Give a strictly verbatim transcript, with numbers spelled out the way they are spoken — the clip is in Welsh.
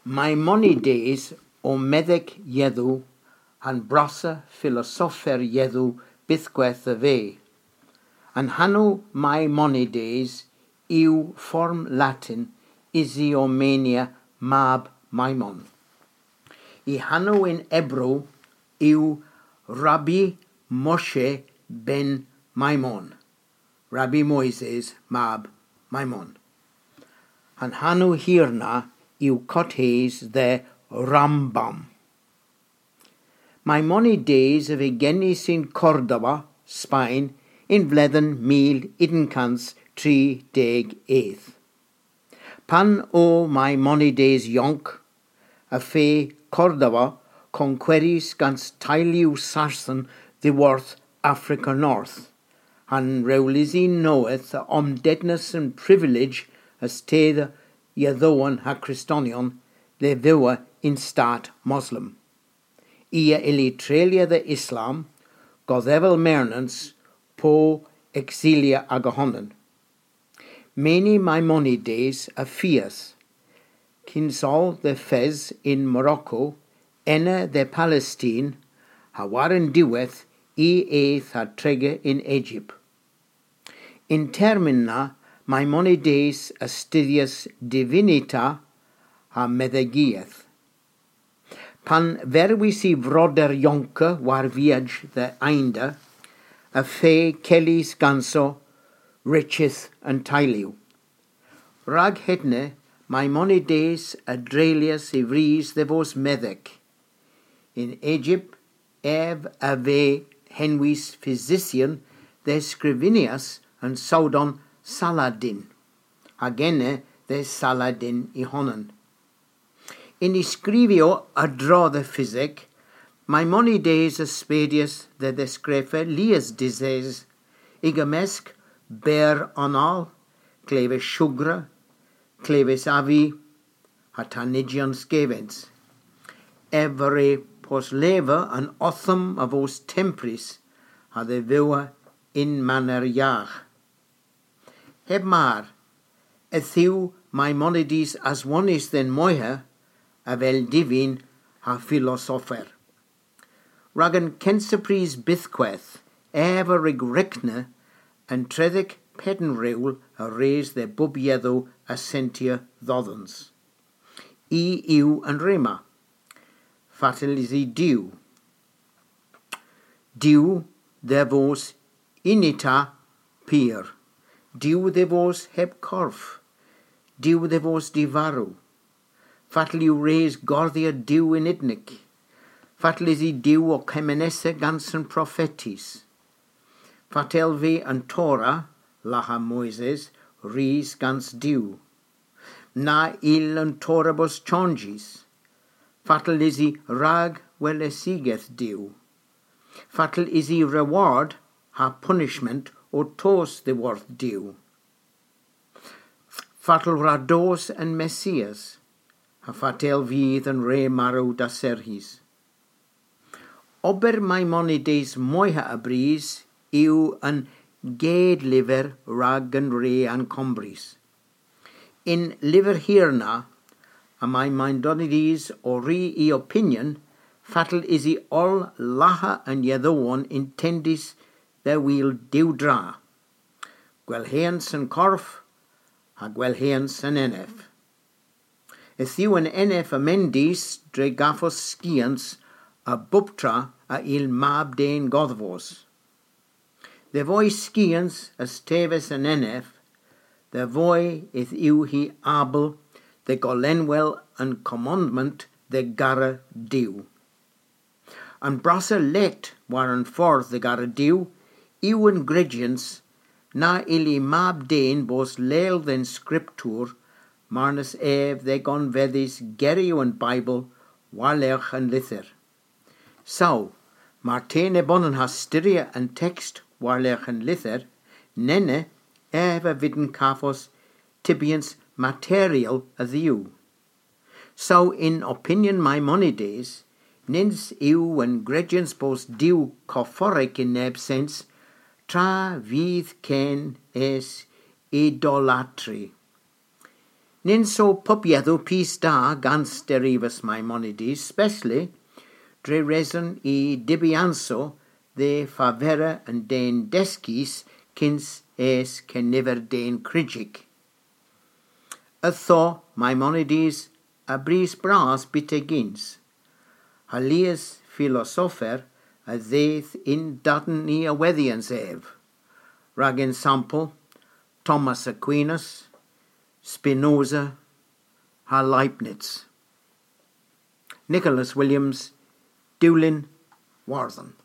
Maimonides o meddyg ieddw han brosa philosopher ieddw bythgwaith y fe. Yn hanw Maimonides yw form Latin Isiomenia mab Maimon. I hanw in Ebro yw Rabbi Moshe ben Maimon, Rabbi Moses mab Maimon. Yn hanw hirna yw Cotes the Rambam. Maimonides y fe genis in Cordova, Spain, in fledden mil idencans tri deg eidd. Pan o Maimonides ionc, a fe Cordova conqueris gans tailiw Sarsen ddiworth Africa North, han rewlisi noeth a omdednus and privilege as tedd Yaddoan ha Christonion le fywa in stat Muslim. Ia ili trelia the Islam, goddefel mernans po exilia agahonen. Many Maimonides a Fias, Kinsol the Fez in Morocco, Enna the Palestine, ha waren diweth I eith ha trege in Egypt. In termina Maimonides astudius divinita ha meddygiaeth. Pan verwis I froder ionca war viage the einda, a fe celis ganso, richith and tailiw. Rag hedne Maimonides adrelius I vries the vos meddyg. In Egypt, ef a fe henwys physician the Scrivinius and Saudon Saladin, agene the Saladin I honen. In iscrivio adro the physic, Maimonides aspedius the descrefe lias disease, igamesc ber anal, cleves sugra, cleves avi, hatanigion scavens. Evere pos leva an otham of os tempris, ha the viwa in manner iach. Heb maar, ethiw Maimonides as onis then moiha, a vel divin ha philosopher. Ragan kensapris bythqueth, ever rigrickne, and treddic pedinrewl a raise the bubiedo assentia ddoddens. I iw and rima. Fatal is I diw. Diw de vos inita pir. Diw de vos heb corf. Diw de vos divaru. Fatal yw reis gordia diw in idnic. Fatal is I diw o cemenese gansen prophetis. Fatal ve an Torah, laha Moises, reis gans diw. Na il an Torabos chongis. Fatal is I rag welesigeth diw. Fatal is I reward ha punishment o tos the worth diw. Fatal rados and Messias, ha fatal fydd and re marw da serhis. Ober Maimonides moiha a bris yw an ged liver rag and re an combris. In liver hirna, a Maimonides o re I opinion, fatal is I all laha and yaddoan intendis the wheel diw dra. Gwelheans and corf, ha gwelheans and enef. Ethiw an enef amendis dre gaffos skians a buptra a il mab dein godvos. The voi skians as teves an enef, the voi ith iw hi abel, the golenwell and commandment the gara diw. And brasa let waren forth the gara diw, iw ingredients, na ili mab dein bos leil den scriptur, marnus ev the gon vedis geriw and Bible, warlech and lither. So, Martene bonnen has styria and text warlech and lither, nenne eva vidden kafos tibians material as you. So, in opinion Maimonides, nins iw and gredients bos diw cophoric in neb sense, tra vydd ken es idolatry. Nin so pupieddo pis da gans derivas Maimonides, specially dre reson I dibianso de favera and den descis kins es ceniver den crigic. A tho Maimonides a bris bras bitegins. Halias philosopher a ddeith in daten I aweddians ev. Ragin sample Thomas Aquinas, Spinoza, ha Leibniz. Nicholas Williams, Dewlin, Warthen.